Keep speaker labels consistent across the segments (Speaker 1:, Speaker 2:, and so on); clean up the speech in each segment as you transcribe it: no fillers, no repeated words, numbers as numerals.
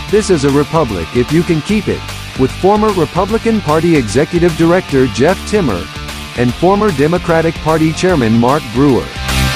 Speaker 1: This is a republic if you can keep it, with former Republican Party Executive Director Jeff Timmer and former Democratic Party Chairman Mark Brewer.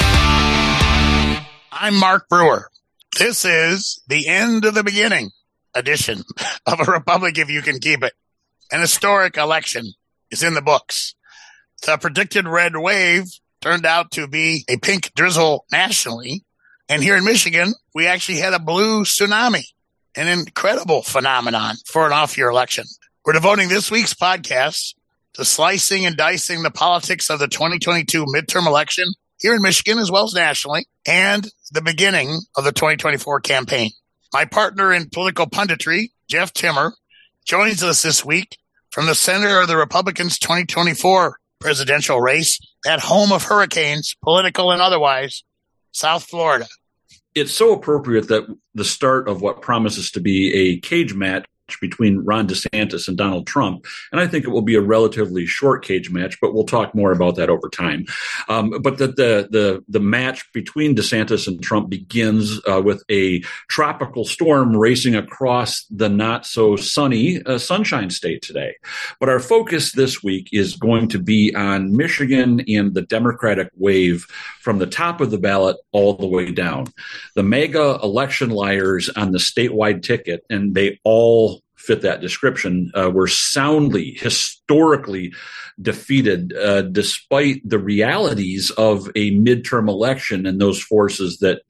Speaker 2: I'm Mark Brewer. This is the end of the beginning edition of a republic if you can keep it. An historic election is in the books. The predicted red wave turned out to be a pink drizzle nationally. And here in Michigan, we actually had a blue tsunami, an incredible phenomenon for an off-year election. We're devoting this week's podcast to slicing and dicing the politics of the 2022 midterm election here in Michigan as well as nationally, and the beginning of the 2024 campaign. My partner in political punditry, Jeff Timmer, joins us this week from the center of the Republicans' 2024 presidential race, at home of hurricanes, political and otherwise, South Florida.
Speaker 3: It's so appropriate that the start of what promises to be a cage match between Ron DeSantis and Donald Trump, and I think it will be a relatively short cage match, but we'll talk more about that over time. But the match between DeSantis and Trump begins with a tropical storm racing across the not so sunny Sunshine State today. But our focus this week is going to be on Michigan and the Democratic wave from the top of the ballot all the way down. The mega election liars on the statewide ticket, and they all fit that description, were soundly, historically defeated, despite the realities of a midterm election and those forces that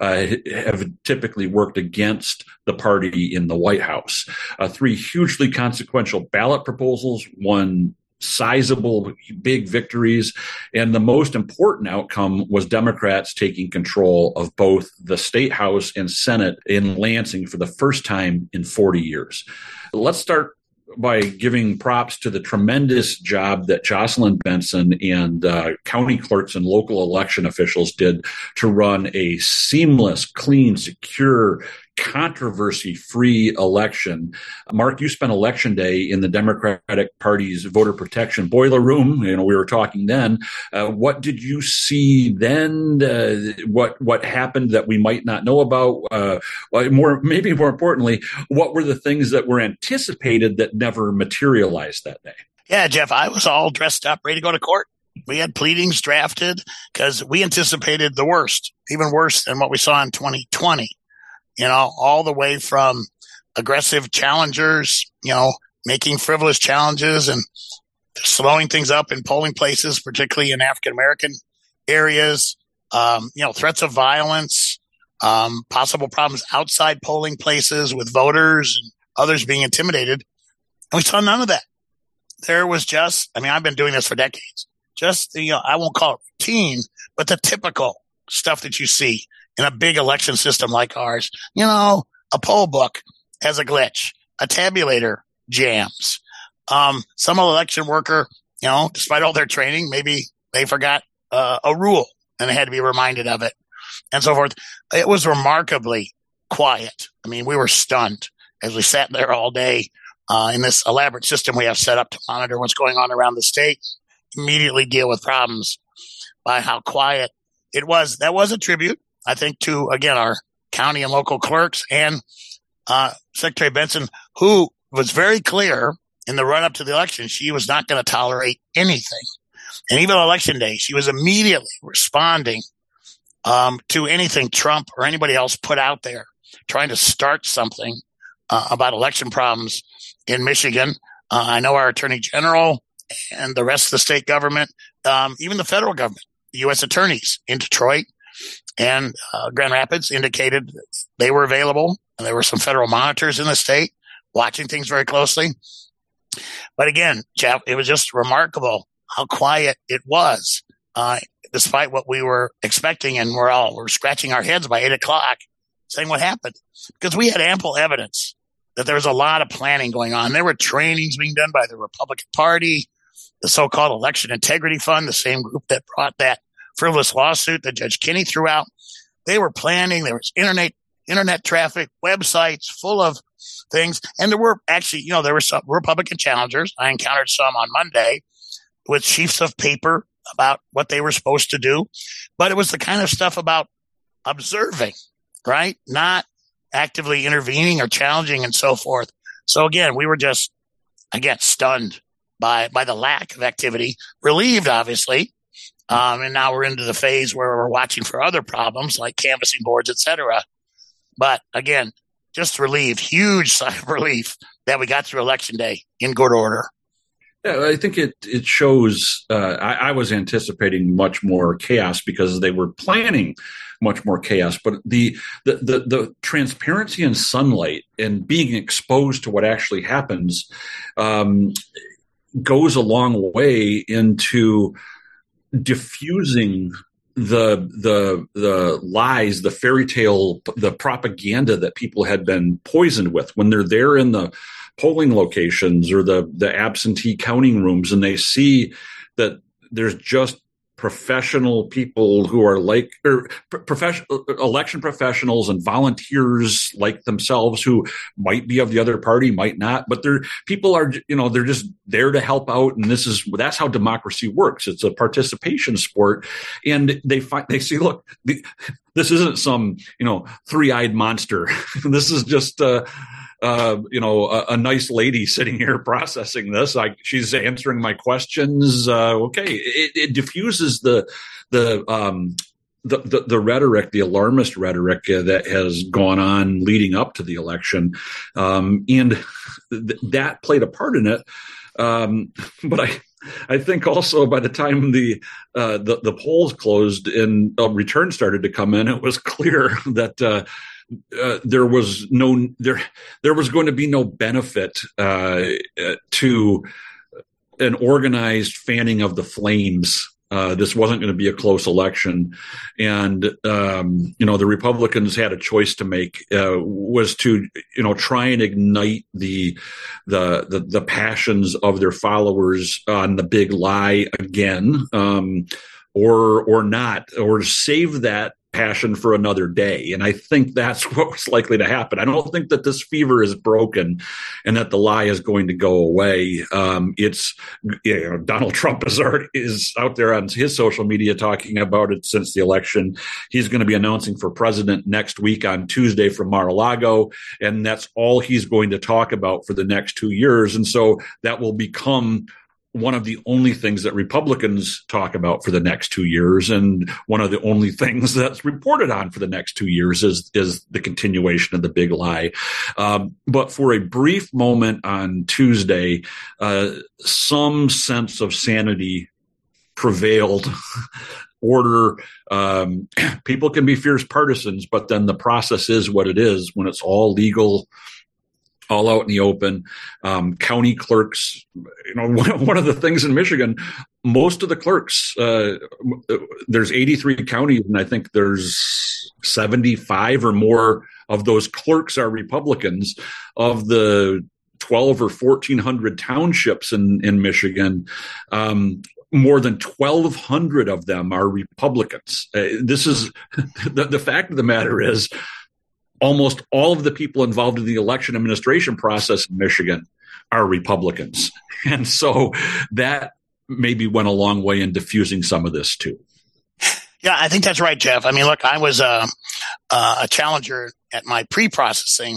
Speaker 3: have typically worked against the party in the White House. Three hugely consequential ballot proposals, one sizable, big victories. And the most important outcome was Democrats taking control of both the state house and Senate in Lansing for the first time in 40 years. Let's start by giving props to the tremendous job that Jocelyn Benson and county clerks and local election officials did to run a seamless, clean, secure, controversy-free election. Mark, you spent Election Day in the Democratic Party's voter protection boiler room. We were talking then. What did you see then? What happened that we might not know about? Maybe more importantly, what were the things that were anticipated that never materialized that day?
Speaker 2: Yeah, Jeff, I was all dressed up, ready to go to court. We had pleadings drafted because we anticipated the worst, even worse than what we saw in 2020. All the way from aggressive challengers, making frivolous challenges and slowing things up in polling places, particularly in African-American areas, threats of violence, possible problems outside polling places with voters and others being intimidated. And we saw none of that. There was just, I've been doing this for decades. Just, I won't call it routine, but the typical stuff that you see in a big election system like ours. A poll book has a glitch, a tabulator jams. Some election worker, despite all their training, maybe they forgot a rule and they had to be reminded of it and so forth. It was remarkably quiet. We were stunned as we sat there all day in this elaborate system we have set up to monitor what's going on around the state, immediately deal with problems by how quiet it was. That was a tribute, I think, to, again, our county and local clerks and Secretary Benson, who was very clear in the run-up to the election she was not going to tolerate anything. And even on Election Day, she was immediately responding to anything Trump or anybody else put out there, trying to start something about election problems in Michigan. I know our Attorney General and the rest of the state government, even the federal government, the U.S. attorneys in Detroit and Grand Rapids indicated they were available, and there were some federal monitors in the state watching things very closely. But again, Jeff, it was just remarkable how quiet it was, despite what we were expecting, and we're scratching our heads by 8 o'clock saying what happened, because we had ample evidence that there was a lot of planning going on. There were trainings being done by the Republican Party, the so-called Election Integrity Fund, the same group that brought that frivolous lawsuit that Judge Kinney threw out. They were planning. There was internet traffic, websites full of things. And there were actually, there were some Republican challengers. I encountered some on Monday with sheets of paper about what they were supposed to do. But it was the kind of stuff about observing, right? Not actively intervening or challenging and so forth. So again, we were just, again, stunned by the lack of activity, relieved, obviously. And now we're into the phase where we're watching for other problems like canvassing boards, et cetera. But again, just relieved, huge sigh of relief that we got through Election Day in good order.
Speaker 3: Yeah, I think it shows. I was anticipating much more chaos because they were planning much more chaos. But the transparency and sunlight and being exposed to what actually happens goes a long way into diffusing the lies, the fairy tale, the propaganda that people had been poisoned with when they're there in the polling locations or the absentee counting rooms, and they see that there's just professional people who are election professionals and volunteers like themselves who might be of the other party, might not, but people are, they're just there to help out. And that's how democracy works. It's a participation sport. And they see, look, this isn't some, three-eyed monster. This is just, a nice lady sitting here processing this. She's answering my questions. Okay. It diffuses the rhetoric, the alarmist rhetoric that has gone on leading up to the election. And that played a part in it. But I think also by the time the polls closed and a return started to come in, it was clear that, there was going to be no benefit to an organized fanning of the flames. This wasn't going to be a close election, and the Republicans had a choice to make. Was to try and ignite the passions of their followers on the big lie again, or not, or save that passion for another day. And I think that's what was likely to happen. I don't think that this fever is broken and that the lie is going to go away. Donald Trump is out there on his social media talking about it since the election. He's going to be announcing for president next week on Tuesday from Mar-a-Lago. And that's all he's going to talk about for the next 2 years. And so that will become one of the only things that Republicans talk about for the next 2 years, and one of the only things that's reported on for the next 2 years is the continuation of the big lie. But for a brief moment on Tuesday, some sense of sanity prevailed. Order. People can be fierce partisans, but then the process is what it is when it's all legal, all out in the open. County clerks, one of the things in Michigan, most of the clerks, there's 83 counties, and I think there's 75 or more of those clerks are Republicans. Of the 12 or 1,400 townships in Michigan, more than 1,200 of them are Republicans. This is the fact of the matter is, almost all of the people involved in the election administration process in Michigan are Republicans. And so that maybe went a long way in diffusing some of this too.
Speaker 2: Yeah, I think that's right, Jeff. I mean, look, I was a challenger at my pre-processing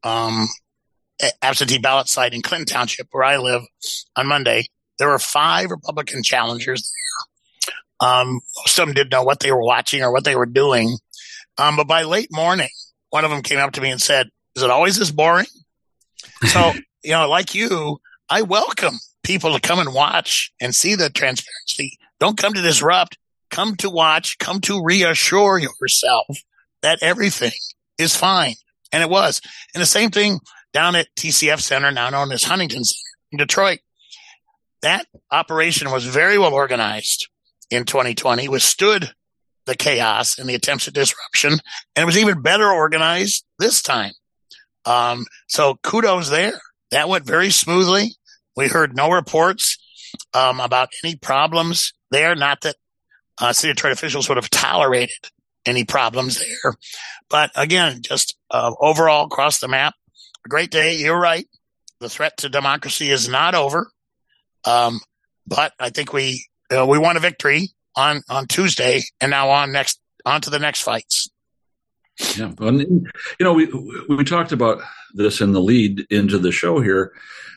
Speaker 2: absentee ballot site in Clinton Township, where I live, on Monday. There were 5 Republican challengers there. Most of them didn't know what they were watching or what they were doing. But by late morning, one of them came up to me and said, "Is it always this boring?" So, like you, I welcome people to come and watch and see the transparency. Don't come to disrupt. Come to watch. Come to reassure yourself that everything is fine. And it was. And the same thing down at TCF Center, now known as Huntington Center in Detroit. That operation was very well organized in 2020, withstood the chaos and the attempts at disruption, and it was even better organized this time. So kudos there. That went very smoothly. We heard no reports about any problems there. Not that city of Detroit officials would have tolerated any problems there. But again, just overall across the map, a great day. You're right. The threat to democracy is not over. But I think we won a victory on Tuesday, and now on to the next fights.
Speaker 3: Yeah. And, we talked about this in the lead into the show here.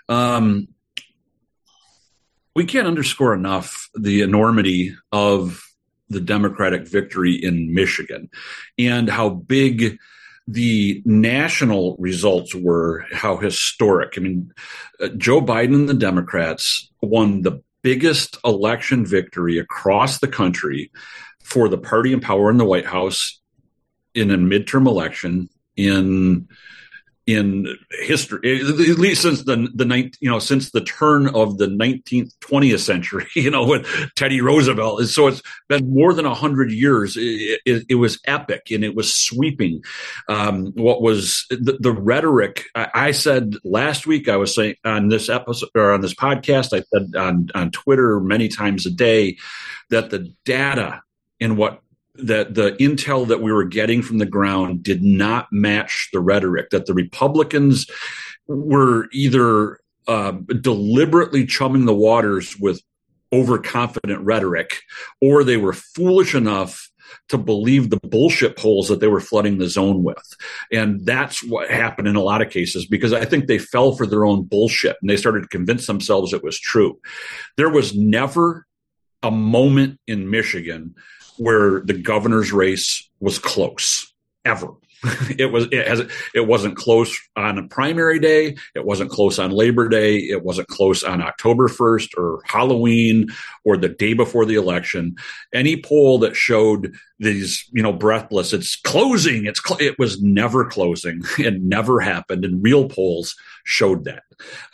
Speaker 3: We can't underscore enough the enormity of the Democratic victory in Michigan and how big the national results were, how historic. I mean, Joe Biden and the Democrats won the biggest election victory across the country for the party in power in the White House in a midterm election in history, at least since since the turn of the 19th, 20th century, with Teddy Roosevelt. So it's been more than 100 years. It was epic and it was sweeping. What was the rhetoric? I said last week, I was saying on this episode or on this podcast, I said on Twitter many times a day that the data and that the intel that we were getting from the ground did not match the rhetoric, that the Republicans were either deliberately chumming the waters with overconfident rhetoric, or they were foolish enough to believe the bullshit polls that they were flooding the zone with. And that's what happened in a lot of cases, because I think they fell for their own bullshit and they started to convince themselves it was true. There was never a moment in Michigan where the governor's race was close, ever. It wasn't close on a primary day. It wasn't close on Labor Day. It wasn't close on October 1st or Halloween or the day before the election. Any poll that showed these, breathless, it's closing. It was never closing. It never happened. And real polls showed that.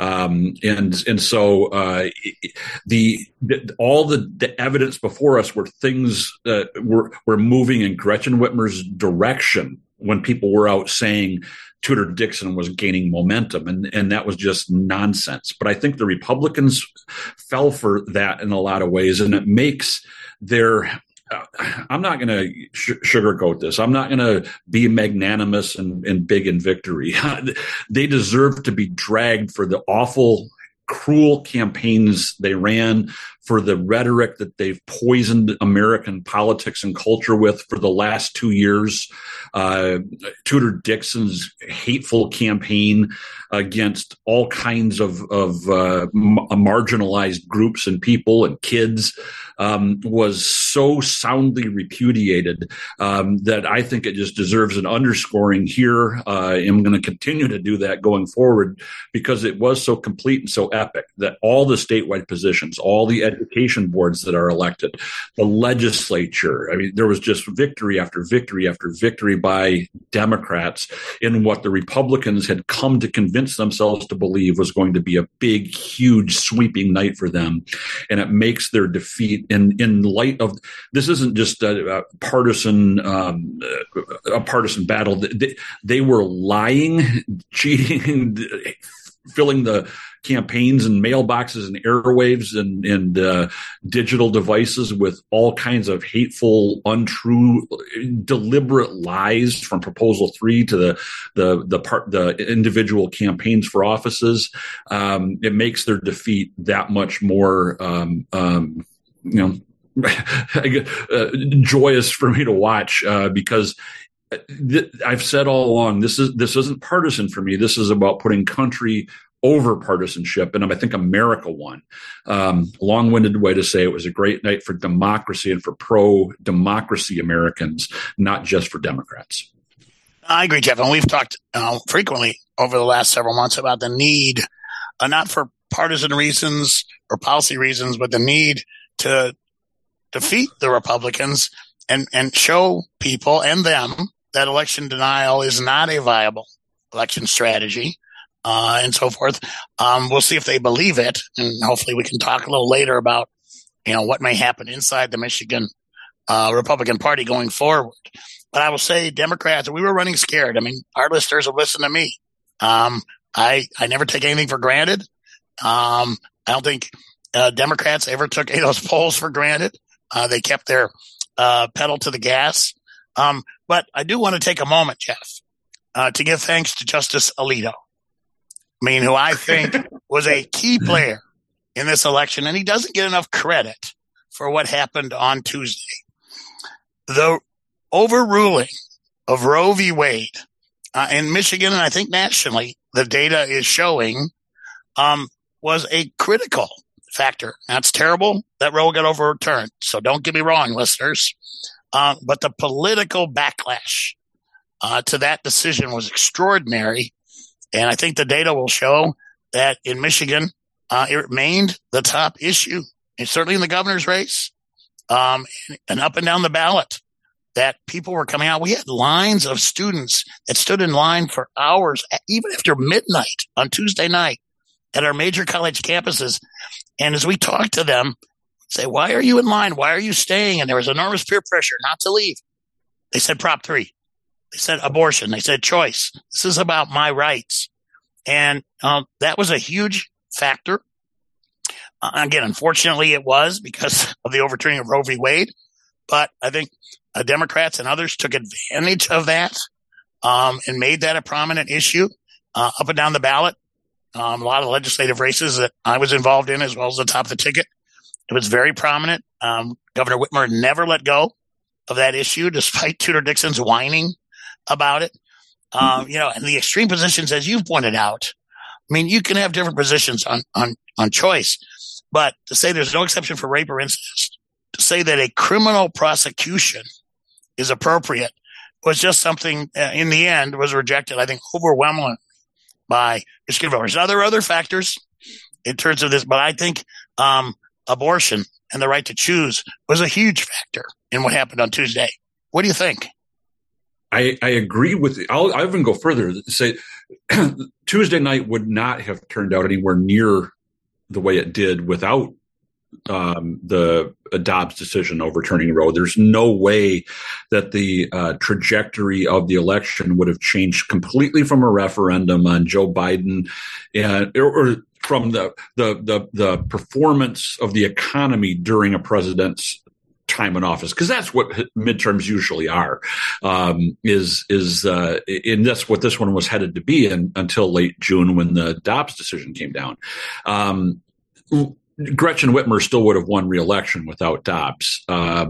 Speaker 3: So all the evidence before us were things that were moving in Gretchen Whitmer's direction when people were out saying Tudor Dixon was gaining momentum, and that was just nonsense. But I think the Republicans fell for that in a lot of ways, and it makes their I'm not going to sugarcoat this. I'm not going to be magnanimous and big in victory. They deserve to be dragged for the awful, cruel campaigns they ran, for the rhetoric that they've poisoned American politics and culture with for the last 2 years. Tudor Dixon's hateful campaign against all kinds of marginalized groups and people and kids was so soundly repudiated that I think it just deserves an underscoring here. I'm going to continue to do that going forward because it was so complete and so epic that all the statewide positions, all the education boards that are elected, the legislature, I mean, there was just victory after victory after victory by Democrats in what the Republicans had come to convince themselves to believe was going to be a big, huge, sweeping night for them. And it makes their defeat in light of this isn't just a partisan battle. They were lying, cheating, filling the campaigns and mailboxes and airwaves and digital devices with all kinds of hateful, untrue, deliberate lies from Proposal 3 to the individual campaigns for offices. It makes their defeat that much more, joyous for me to watch because I've said all along, this isn't partisan for me. This is about putting country over partisanship, and I think America won. Long-winded way to say it was a great night for democracy and for pro-democracy Americans, not just for Democrats.
Speaker 2: I agree, Jeff, and we've talked frequently over the last several months about the need, not for partisan reasons or policy reasons, but the need to defeat the Republicans and show people and them that election denial is not a viable election strategy. And so forth. We'll see if they believe it, and hopefully we can talk a little later about, what may happen inside the Michigan Republican Party going forward. But I will say, Democrats, we were running scared. I mean, our listeners will listen to me. I never take anything for granted. I don't think Democrats ever took any of those polls for granted. They kept their pedal to the gas. But I do want to take a moment, Jeff, to give thanks to Justice Alito. Who I think was a key player in this election, and he doesn't get enough credit for what happened on Tuesday. The overruling of Roe v. Wade in Michigan, and I think nationally, the data is showing was a critical factor. That's terrible that Roe got overturned. So don't get me wrong, listeners. But the political backlash to that decision was extraordinary. And I think the data will show that in Michigan, it remained the top issue, and certainly in the governor's race, and up and down the ballot, that people were coming out. We had lines of students that stood in line for hours, even after midnight on Tuesday night at our major college campuses. And as we talked to them, say, why are you in line? Why are you staying? And there was enormous peer pressure not to leave. They said Prop 3. They said abortion. They said choice. This is about my rights. And that was a huge factor. Again, unfortunately, it was because of the overturning of Roe v. Wade. But I think Democrats and others took advantage of that and made that a prominent issue up and down the ballot. A lot of legislative races that I was involved in, as well as the top of the ticket. It was very prominent. Governor Whitmer never let go of that issue, despite Tudor Dixon's whining about it. And the extreme positions, as you've pointed out, I mean, you can have different positions on choice, but to say there's no exception for rape or incest, to say that a criminal prosecution is appropriate was just something, in the end, was rejected, I think, overwhelmingly by Michigan voters. Now, there are other factors in terms of this, but I think abortion and the right to choose was a huge factor in what happened on Tuesday. What do you think?
Speaker 3: I agree with – I'll even go further to say Tuesday night would not have turned out anywhere near the way it did without the Dobbs decision overturning Roe. There's no way that the trajectory of the election would have changed completely from a referendum on Joe Biden or from the performance of the economy during a president's time in office, because that's what midterms usually are. And that's what this one was headed to be until late June when the Dobbs decision came down. Gretchen Whitmer still would have won re-election without Dobbs.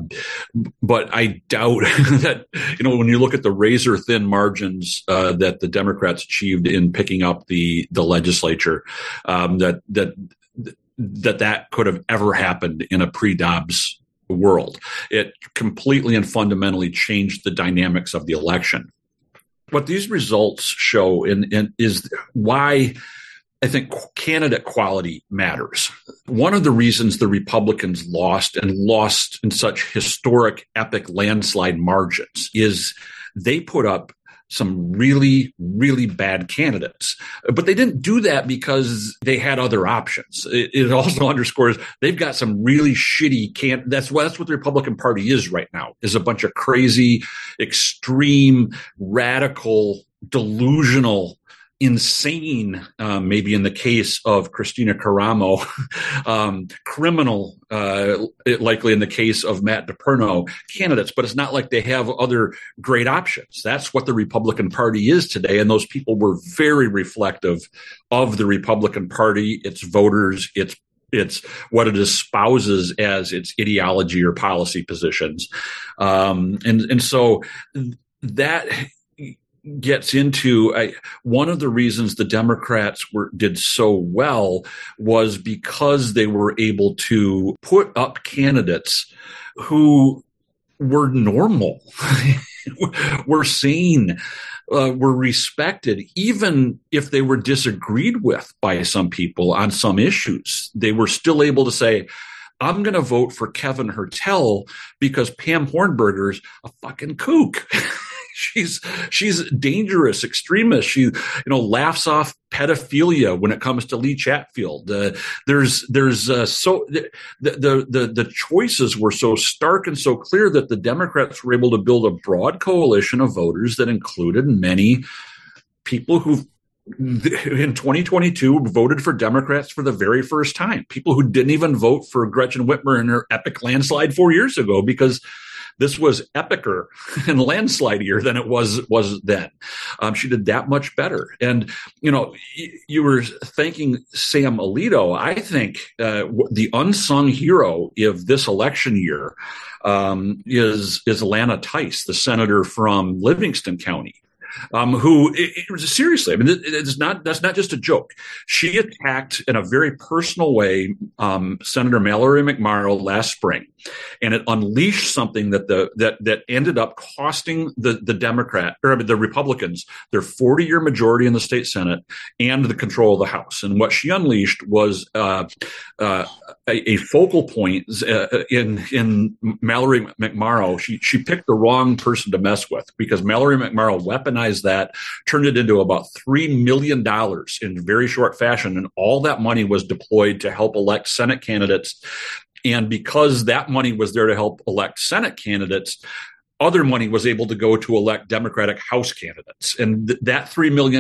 Speaker 3: But I doubt that, when you look at the razor thin margins that the Democrats achieved in picking up the legislature, that could have ever happened in a pre-Dobbs world. It completely and fundamentally changed the dynamics of the election. What these results show is why I think candidate quality matters. One of the reasons the Republicans lost in such historic, epic landslide margins is they put up some really, really bad candidates. But they didn't do that because they had other options. It also underscores they've got some really shitty candidates. That's what the Republican Party is right now, is a bunch of crazy, extreme, radical, delusional, insane, maybe in the case of Christina Caramo, criminal, likely in the case of Matt DePerno, candidates. But it's not like they have other great options. That's what the Republican Party is today. And those people were very reflective of the Republican Party, its voters, it's what it espouses as its ideology or policy positions. And so that gets into one of the reasons the Democrats did so well was because they were able to put up candidates who were normal, were sane, were respected, even if they were disagreed with by some people on some issues. They were still able to say, I'm going to vote for Kevin Hertel because Pam Hornberger's a fucking kook. She's dangerous, extremist. She, laughs off pedophilia when it comes to Lee Chatfield. The choices were so stark and so clear that the Democrats were able to build a broad coalition of voters that included many people who in 2022 voted for Democrats for the very first time. People who didn't even vote for Gretchen Whitmer in her epic landslide 4 years ago because This was epicer and landslidier than it was then. She did that much better. And, you were thanking Sam Alito. I think the unsung hero of this election year is Lana Tice, the senator from Livingston County. Who seriously, I mean, that's not just a joke. She attacked in a very personal way Senator Mallory McMorrow last spring, and it unleashed something that ended up costing the Republicans their 40-year majority in the state Senate and the control of the House. And what she unleashed was a focal point in Mallory McMorrow. She picked the wrong person to mess with, because Mallory McMorrow weaponized that, turned it into about $3 million in very short fashion, and all that money was deployed to help elect Senate candidates. And because that money was there to help elect Senate candidates, other money was able to go to elect Democratic House candidates. And that $3 million,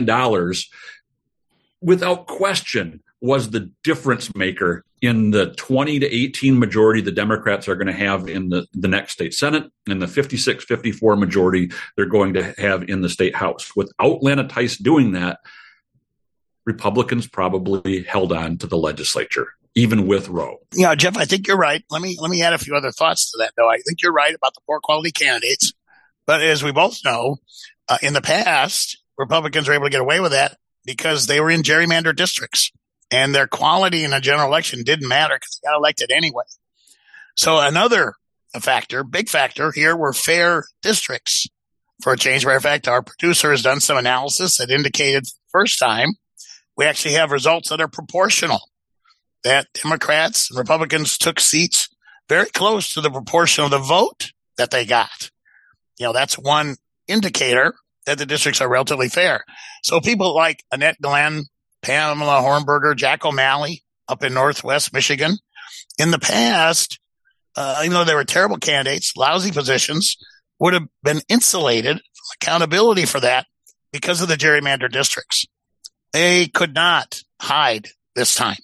Speaker 3: without question, was the difference maker in the 20 to 18 majority the Democrats are going to have in the next state Senate, and the 56-54 majority they're going to have in the state House. Without Lana Tice doing that, Republicans probably held on to the legislature, even with Roe.
Speaker 2: Yeah, Jeff, I think you're right. Let me add a few other thoughts to that, though. I think you're right about the poor quality candidates. But as we both know, in the past, Republicans were able to get away with that because they were in gerrymandered districts. And their quality in a general election didn't matter because they got elected anyway. So another big factor here were fair districts. For a change, matter of fact, our producer has done some analysis that indicated first time we actually have results that are proportional, that Democrats and Republicans took seats very close to the proportion of the vote that they got. That's one indicator that the districts are relatively fair. So people like Annette Glenn, Pamela Hornberger, Jack O'Malley up in Northwest Michigan, in the past, even though they were terrible candidates, lousy positions, would have been insulated from accountability for that because of the gerrymandered districts. They could not hide this time.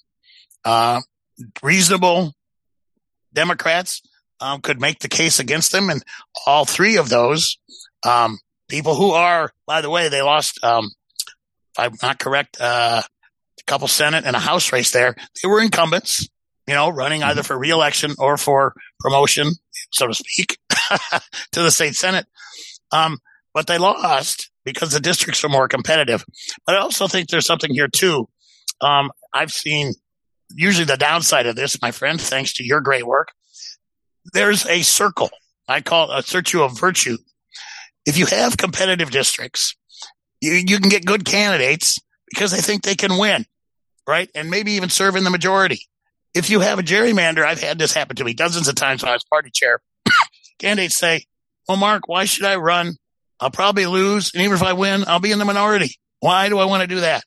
Speaker 2: Reasonable Democrats could make the case against them, and all three of those people who are, by the way, they lost, if I'm not correct, a couple Senate and a House race there. They were incumbents, running either for reelection or for promotion, so to speak, to the state Senate. But they lost because the districts are more competitive. But I also think there's something here, too. I've seen usually the downside of this, my friend, thanks to your great work. There's a circle. I call it a circle of virtue. If you have competitive districts, you can get good candidates because they think they can win, right? And maybe even serve in the majority. If you have a gerrymander, I've had this happen to me dozens of times when I was party chair. Candidates say, well, Mark, why should I run? I'll probably lose. And even if I win, I'll be in the minority. Why do I want to do that?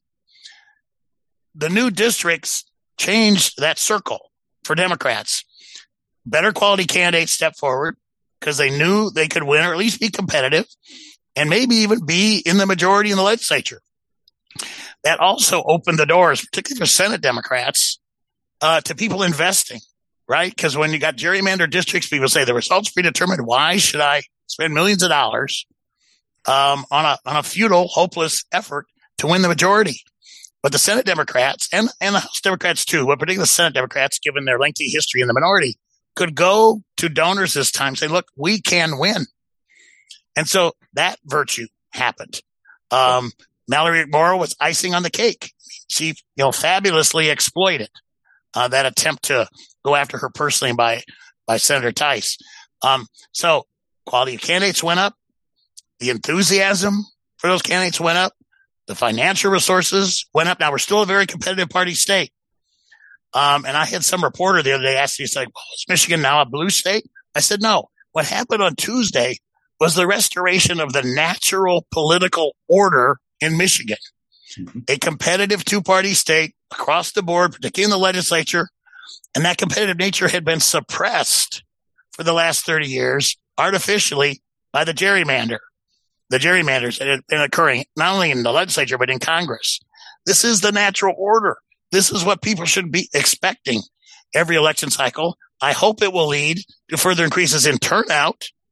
Speaker 2: The new districts changed that circle for Democrats. Better quality candidates stepped forward because they knew they could win or at least be competitive and maybe even be in the majority in the legislature. That also opened the doors, particularly for Senate Democrats, to people investing, right? Because when you got gerrymandered districts, people say the results predetermined. Why should I spend millions of dollars on a futile, hopeless effort to win the majority? But the Senate Democrats and the House Democrats too, but particularly the Senate Democrats, given their lengthy history in the minority, could go to donors this time and say, look, we can win. And so that virtue happened. Mallory McMorrow was icing on the cake. She, fabulously exploited that attempt to go after her personally by Senator Tice. So quality of candidates went up. The enthusiasm for those candidates went up. The financial resources went up. Now, we're still a very competitive party state. And I had some reporter the other day ask me, he's like, well, is Michigan now a blue state? I said, no. What happened on Tuesday was the restoration of the natural political order in Michigan. Mm-hmm. A competitive two-party state across the board, particularly in the legislature. And that competitive nature had been suppressed for the last 30 years artificially by the gerrymander. The gerrymanders that had been occurring not only in the legislature, but in Congress. This is the natural order. This is what people should be expecting every election cycle. I hope it will lead to further increases in turnout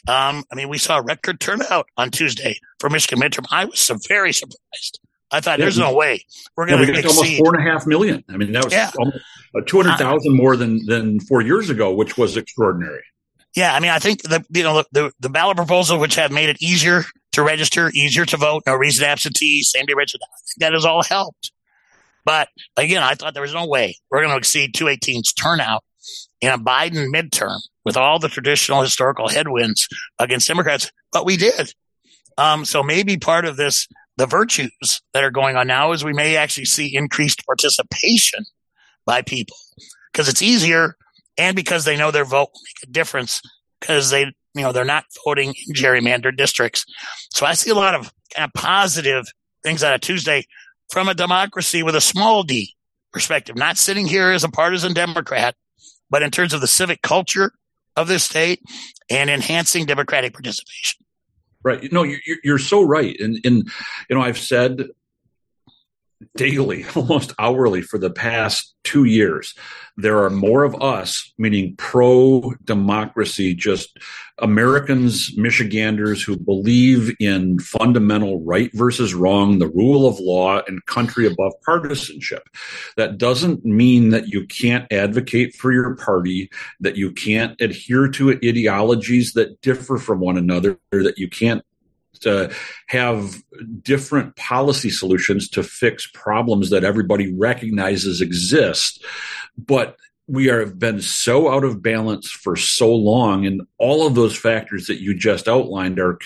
Speaker 2: We saw a record turnout on Tuesday for Michigan midterm. I was very surprised. I thought there's no way we're going to exceed
Speaker 3: almost 4.5 million. I mean, that was almost 200,000 more than 4 years ago, which was extraordinary.
Speaker 2: Yeah, I mean, I think the ballot proposal, which have made it easier to register, easier to vote, no reason absentee, same day register, I think that has all helped. But again, I thought there was no way we're going to exceed 218's turnout in a Biden midterm with all the traditional historical headwinds against Democrats, but we did. So maybe part of this, the virtues that are going on now, is we may actually see increased participation by people because it's easier and because they know their vote will make a difference because they're not voting in gerrymandered districts. So I see a lot of kind of positive things out of Tuesday from a democracy with a small d perspective, not sitting here as a partisan Democrat, but in terms of the civic culture of this state and enhancing democratic participation.
Speaker 3: Right. No, you're so right. And I've said daily, almost hourly for the past 2 years, there are more of us, meaning pro-democracy, just Americans, Michiganders who believe in fundamental right versus wrong, the rule of law, and country above partisanship. That doesn't mean that you can't advocate for your party, that you can't adhere to ideologies that differ from one another, or that you can't have different policy solutions to fix problems that everybody recognizes exist. But we have been so out of balance for so long, and all of those factors that you just outlined are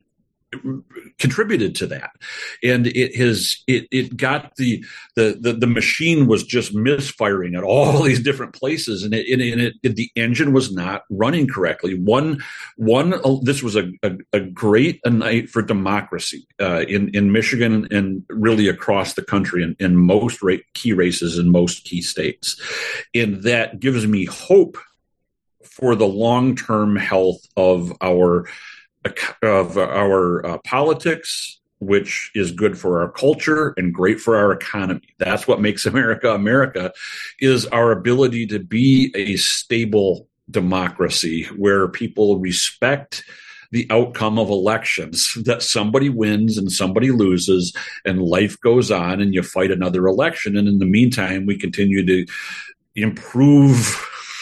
Speaker 3: contributed to that. And it got the machine was just misfiring at all these different places, and the engine was not running correctly. This was a great night for democracy in Michigan and really across the country in most key races in most key states. And that gives me hope for the long-term health of our politics, which is good for our culture and great for our economy. That's what makes America America, is our ability to be a stable democracy where people respect the outcome of elections, that somebody wins and somebody loses and life goes on and you fight another election. And in the meantime, we continue to improve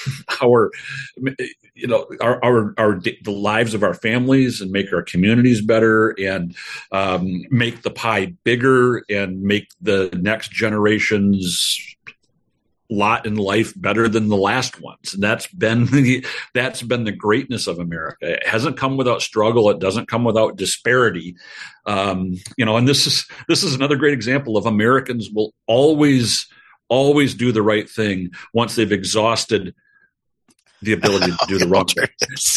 Speaker 3: the lives of our families and make our communities better and make the pie bigger and make the next generation's lot in life better than the last ones. And that's been the greatness of America. It hasn't come without struggle. It doesn't come without disparity. And this is another great example of Americans will always do the right thing once they've exhausted the ability to do the wrong thing.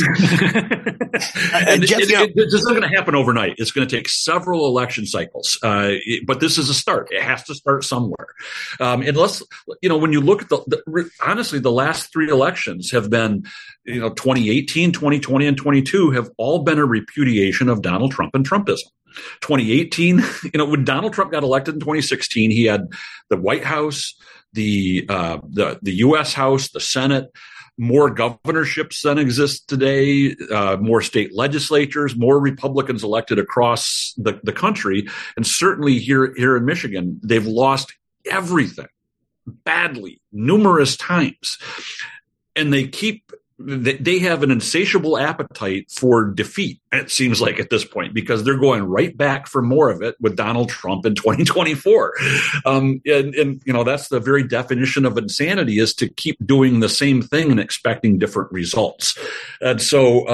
Speaker 3: And this isn't going to happen overnight. It's going to take several election cycles. But this is a start. It has to start somewhere. Unless, when you look at honestly, the last three elections have been, 2018, 2020, and 22 have all been a repudiation of Donald Trump and Trumpism. 2018, when Donald Trump got elected in 2016, he had the White House, the U.S. House, the Senate, more governorships than exist today, more state legislatures, more Republicans elected across the country. And certainly here in Michigan, they've lost everything badly, numerous times. And they have an insatiable appetite for defeat, it seems like at this point, because they're going right back for more of it with Donald Trump in 2024. And that's the very definition of insanity, is to keep doing the same thing and expecting different results. And so,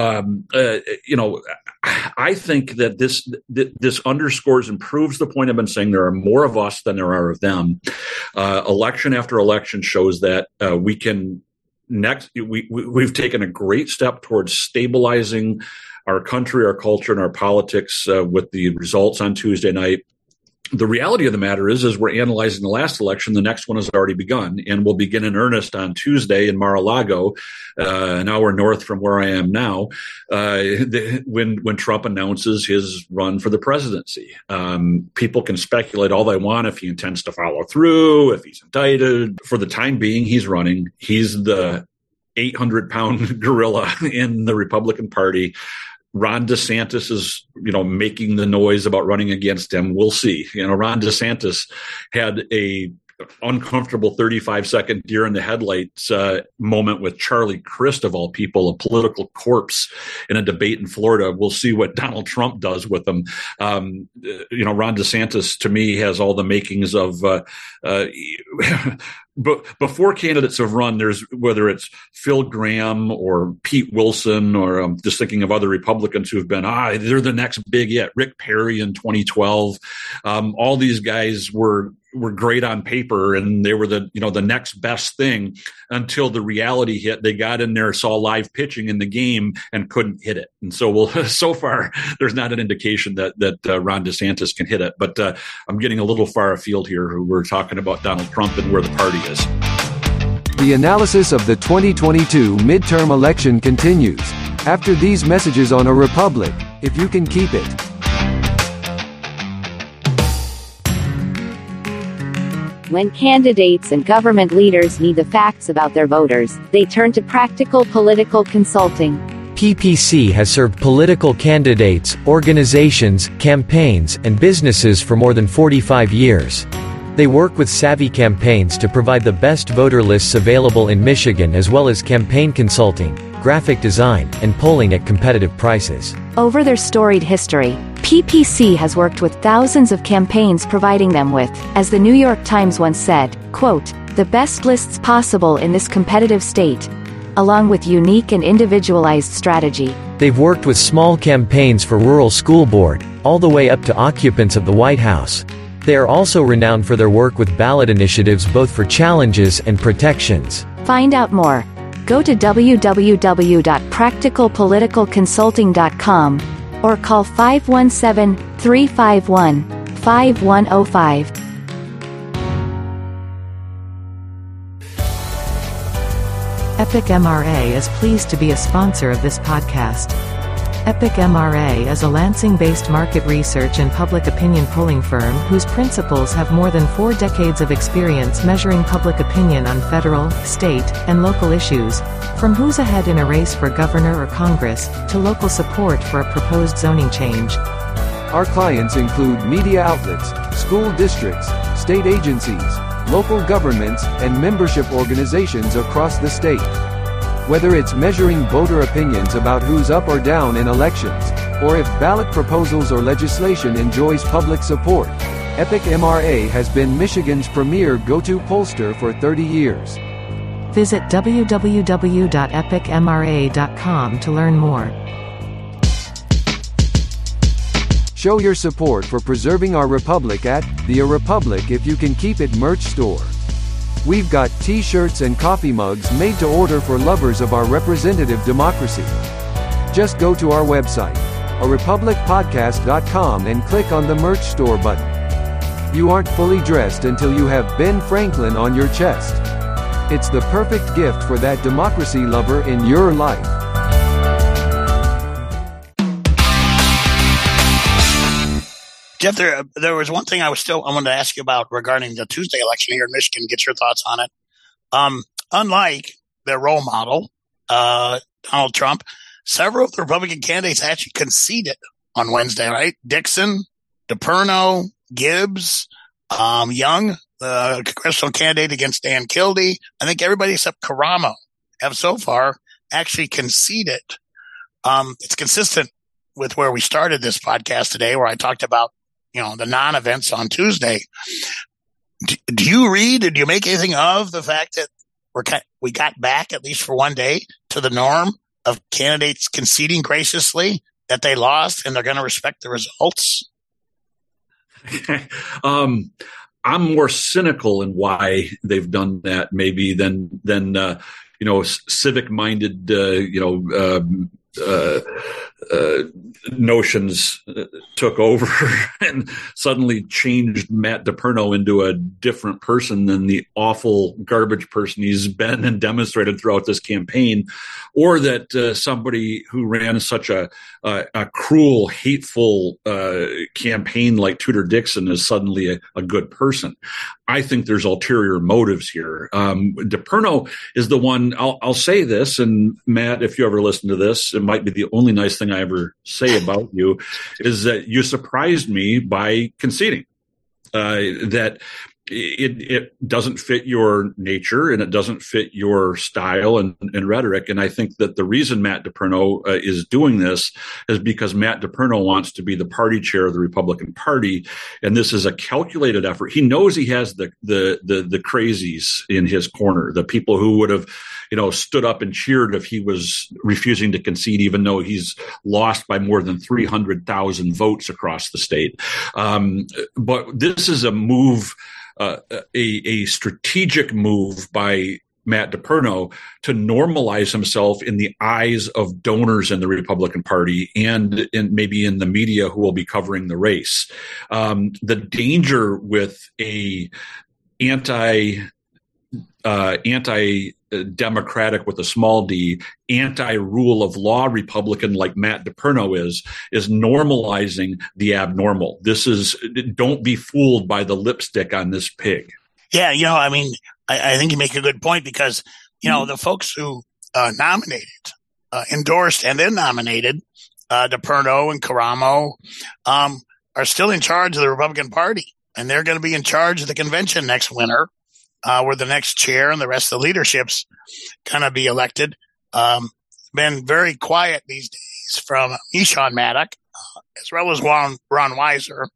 Speaker 3: I think that this underscores and proves the point I've been saying. There are more of us than there are of them. Election after election shows that we can. Next, we've taken a great step towards stabilizing our country, our culture, and our politics with the results on Tuesday night. The reality of the matter is we're analyzing the last election. The next one has already begun, and will begin in earnest on Tuesday in Mar-a-Lago, an hour north from where I am now, when Trump announces his run for the presidency. People can speculate all they want if he intends to follow through, if he's indicted. For the time being, he's running. He's the 800-pound gorilla in the Republican Party. Ron DeSantis is, making the noise about running against him. We'll see. Ron DeSantis had a uncomfortable 35-second deer in the headlights moment with Charlie Crist, of all people, a political corpse in a debate in Florida. We'll see what Donald Trump does with them. Ron DeSantis, to me, has all the makings of but before candidates have run, whether it's Phil Gramm or Pete Wilson, or I'm just thinking of other Republicans who've been, they're the next big it. Rick Perry in 2012. All these guys were great on paper, and they were the next best thing until the reality hit. They got in there, saw live pitching in the game, and couldn't hit it. And so, so far, there's not an indication that Ron DeSantis can hit it. But I'm getting a little far afield here. We're talking about Donald Trump and where the party is.
Speaker 1: The analysis of the 2022 midterm election continues after these messages on A Republic, if you can keep it.
Speaker 4: When candidates and government leaders need the facts about their voters, they turn to Practical Political Consulting.
Speaker 5: PPC has served political candidates, organizations, campaigns, and businesses for more than 45 years. They work with savvy campaigns to provide the best voter lists available in Michigan, as well as campaign consulting, graphic design, and polling at competitive prices.
Speaker 4: Over their storied history, PPC has worked with thousands of campaigns, providing them with, as the New York Times once said, quote, the best lists possible in this competitive state, along with unique and individualized strategy.
Speaker 5: They've worked with small campaigns for rural school board, all the way up to occupants of the White House. They are also renowned for their work with ballot initiatives, both for challenges and protections.
Speaker 4: Find out more. Go to www.practicalpoliticalconsulting.com or call 517-351-5105.
Speaker 6: Epic MRA is pleased to be a sponsor of this podcast. Epic MRA is a Lansing-based market research and public opinion polling firm whose principals have more than 4 decades of experience measuring public opinion on federal, state, and local issues, from who's ahead in a race for governor or Congress, to local support for a proposed zoning change.
Speaker 1: Our clients include media outlets, school districts, state agencies, local governments, and membership organizations across the state. Whether it's measuring voter opinions about who's up or down in elections, or if ballot proposals or legislation enjoys public support, Epic MRA has been Michigan's premier go-to pollster for 30 years.
Speaker 6: Visit www.epicmra.com to learn more.
Speaker 1: Show your support for preserving our republic at the A Republic If You Can Keep It merch store. We've got t-shirts and coffee mugs made to order for lovers of our representative democracy. Just go to our website, arepublicpodcast.com, and click on the merch store button. You aren't fully dressed until you have Ben Franklin on your chest. It's the perfect gift for that democracy lover in your life.
Speaker 2: Jeff, there was one thing I wanted to ask you about regarding the Tuesday election here in Michigan. Get your thoughts on it. Unlike their role model, Donald Trump, several of the Republican candidates actually conceded on Wednesday, right? Dixon, DePerno, Gibbs, Young, the congressional candidate against Dan Kildee. I think everybody except Karamo have so far actually conceded. It's consistent with where we started this podcast today, where I talked about the non-events on Tuesday. Do you read, or do you make anything of the fact that we got back, at least for one day, to the norm of candidates conceding graciously that they lost and they're going to respect the results?
Speaker 3: I'm more cynical in why they've done that, maybe than civic-minded, notions took over and suddenly changed Matt DePerno into a different person than the awful garbage person he's been and demonstrated throughout this campaign, or that somebody who ran such a cruel, hateful campaign like Tudor Dixon is suddenly a good person. I think there's ulterior motives here. DePerno is the one, I'll say this, and Matt, if you ever listen to this, it might be the only nice thing I ever say about you is that you surprised me by conceding that it doesn't fit your nature and it doesn't fit your style and rhetoric. And I think that the reason Matt DePerno is doing this is because Matt DePerno wants to be the party chair of the Republican Party. And this is a calculated effort. He knows he has the crazies in his corner, the people who would have, stood up and cheered if he was refusing to concede, even though he's lost by more than 300,000 votes across the state. But this is a move, a strategic move by Matt DePerno to normalize himself in the eyes of donors in the Republican Party and maybe in the media who will be covering the race. The danger with a anti-democratic with a small d, anti-rule of law Republican like Matt DePerno is normalizing the abnormal. Don't be fooled by the lipstick on this pig.
Speaker 2: Yeah, I think you make a good point because, the folks who endorsed and then nominated DePerno and Karamo are still in charge of the Republican Party, and they're going to be in charge of the convention next winter. Where the next chair and the rest of the leadership's going to be elected. Been very quiet these days from Meshawn Maddock, as well as Ron Weiser.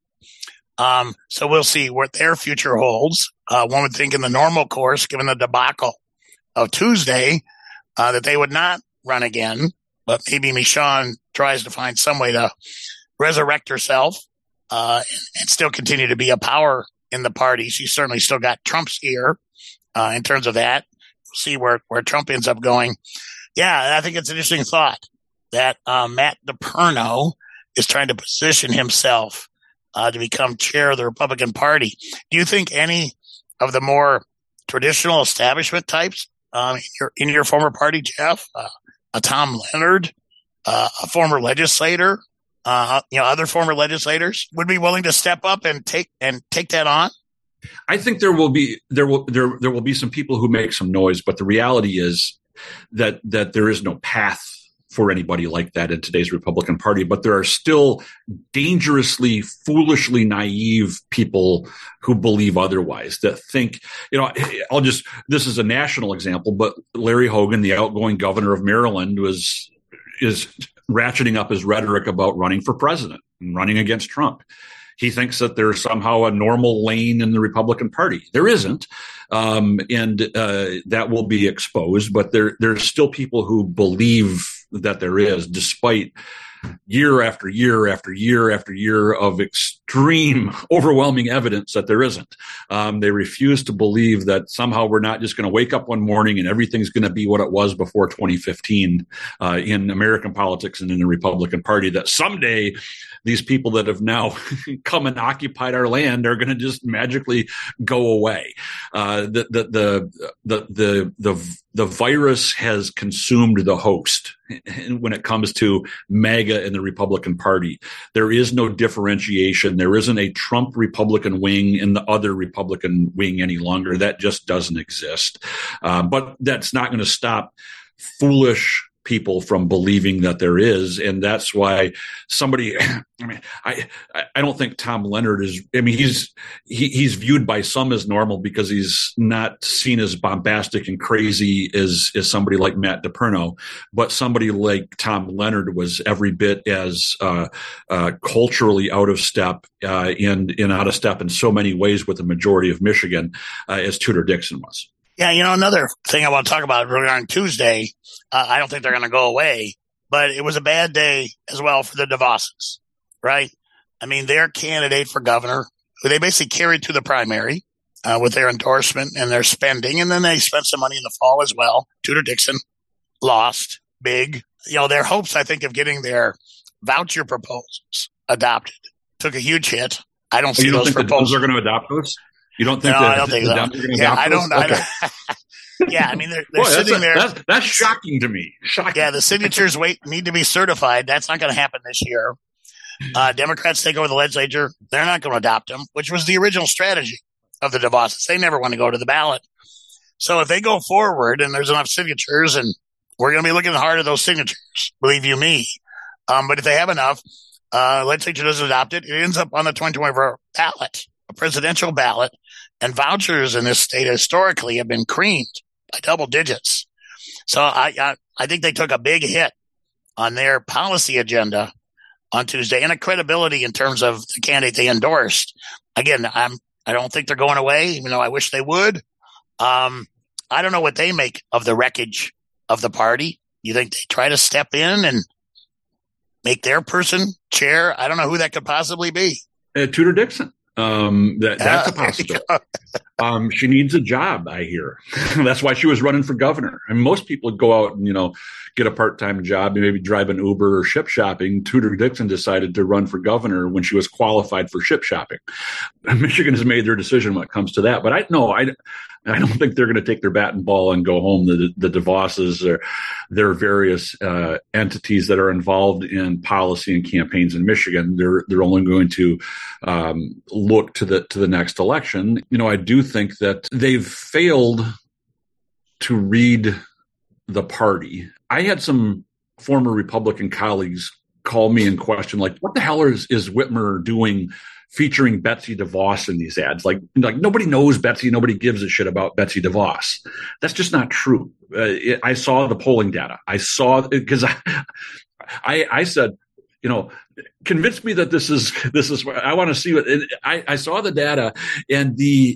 Speaker 2: So we'll see what their future holds. One would think in the normal course, given the debacle of Tuesday, that they would not run again, but maybe Meshawn tries to find some way to resurrect herself and still continue to be a power in the party. She's certainly still got Trump's ear in terms of that. We'll see where Trump ends up going. Yeah, I think it's an interesting thought that Matt DePerno is trying to position himself to become chair of the Republican Party. Do you think any of the more traditional establishment types in your former party, Jeff, a Tom Leonard, a former legislator, other former legislators would be willing to step up and take that on?
Speaker 3: I think there will be some people who make some noise, but the reality is that there is no path for anybody like that in today's Republican Party. But there are still dangerously, foolishly naive people who believe otherwise, that think, this is a national example, but Larry Hogan, the outgoing governor of Maryland, is ratcheting up his rhetoric about running for president and running against Trump. He thinks that there's somehow a normal lane in the Republican Party. There isn't, and that will be exposed. But there's still people who believe that there is, despite year after year after year after year of extreme, overwhelming evidence that there isn't. They refuse to believe that somehow we're not just going to wake up one morning and everything's going to be what it was before 2015 in American politics and in the Republican Party, that someday these people that have now come and occupied our land are going to just magically go away. The virus has consumed the host when it comes to MAGA in the Republican Party. There is no differentiation. There isn't a Trump Republican wing and the other Republican wing any longer. That just doesn't exist. But that's not going to stop foolish people from believing that there is. And that's why I don't think Tom Leonard is, he's viewed by some as normal because he's not seen as bombastic and crazy as somebody like Matt DePerno, but somebody like Tom Leonard was every bit as culturally out of step and out of step in so many ways with the majority of Michigan as Tudor Dixon was.
Speaker 2: Yeah, another thing I want to talk about regarding Tuesday, I don't think they're going to go away, but it was a bad day as well for the DeVosses, right? Their candidate for governor, who they basically carried to the primary with their endorsement and their spending, and then they spent some money in the fall as well. Tudor Dixon lost big. Their hopes, I think, of getting their voucher proposals adopted took a huge hit. I don't see those proposals.
Speaker 3: Are going to adopt those? You don't think?
Speaker 2: No, I don't think so. Yeah, I don't. Okay. Yeah, they're sitting there.
Speaker 3: That's shocking to me. Shocking.
Speaker 2: Yeah, the signatures need to be certified. That's not going to happen this year. Democrats take over the legislature. They're not going to adopt them, which was the original strategy of the DeVosses. They never want to go to the ballot. So if they go forward and there's enough signatures, and we're going to be looking hard at those signatures, believe you me, But if they have enough, legislature doesn't adopt it. It ends up on the 2024 ballot, a presidential ballot, and vouchers in this state historically have been creamed by double digits. So I think they took a big hit on their policy agenda on Tuesday and a credibility in terms of the candidate they endorsed. Again, I don't think they're going away, even though I wish they would. I don't know what they make of the wreckage of the party. You think they try to step in and make their person chair? I don't know who that could possibly be.
Speaker 3: Tudor Dixon. That's a possibility. She needs a job, I hear. That's why she was running for governor. And most people would go out and, get a part-time job, maybe drive an Uber or ship shopping. Tudor Dixon decided to run for governor when she was qualified for ship shopping. Michigan has made their decision when it comes to that. But I don't think they're going to take their bat and ball and go home. The DeVosses or their various entities that are involved in policy and campaigns in Michigan, they're only going to look to the next election. I do think that they've failed to read the party. I had some former Republican colleagues call me and question, like, what the hell is Whitmer doing featuring Betsy DeVos in these ads? Like nobody knows Betsy. Nobody gives a shit about Betsy DeVos. That's just not true. I saw the polling data. I saw because I said, convince me that this is I want to see what I saw the data, and